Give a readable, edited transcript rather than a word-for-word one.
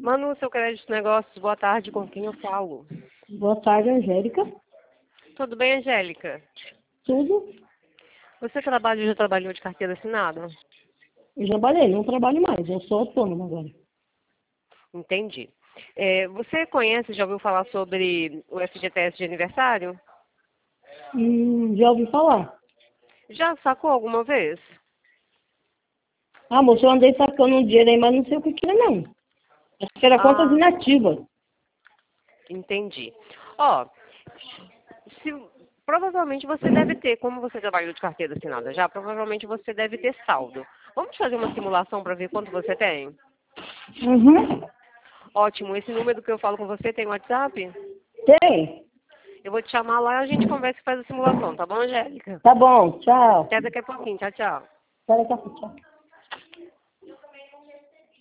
Manu, seu crédito negócios, boa tarde, com quem eu falo? Boa tarde, Angélica. Tudo bem, Angélica? Tudo? Você já trabalhou de carteira assinada? Eu trabalhei, não trabalho mais, eu sou autônoma agora. Entendi. Você conhece, já ouviu falar sobre o FGTS de aniversário? Já ouvi falar. Já sacou alguma vez? Ah, moço, eu andei sacando um dinheiro aí, mas não sei o que que é, não. Acho que era contas Ah, inativas. entendi. Ó, provavelmente você deve ter, como você trabalhou de carteira assinada já, provavelmente você deve ter saldo. Vamos fazer uma simulação para ver quanto você tem? Uhum. Ótimo, esse número que eu falo com você tem WhatsApp? Tem. Eu vou te chamar lá e a gente conversa e faz a simulação, tá bom, Angélica? Tá bom, tchau. Até daqui a pouquinho. Tchau, tchau. Espera aqui, tchau.